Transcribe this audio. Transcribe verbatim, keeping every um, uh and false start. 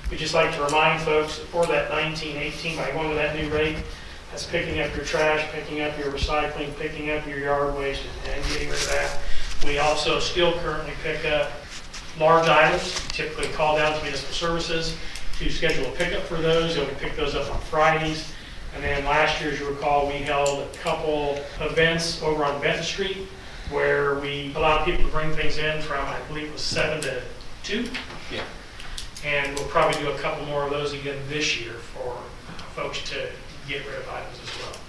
we'd just like to remind folks that for that nineteen eighteen, by going to that new rate, that's picking up your trash, picking up your recycling, picking up your yard waste, and getting rid of that. We also still currently pick up large items, typically call down to municipal services to schedule a pickup for those, and we pick those up on Fridays. And then last year, as you recall, we held a couple events over on Benton Street where we allowed people to bring things in from, I believe it was seven to two. Yeah. And we'll probably do a couple more of those again this year for folks to get rid of items as well.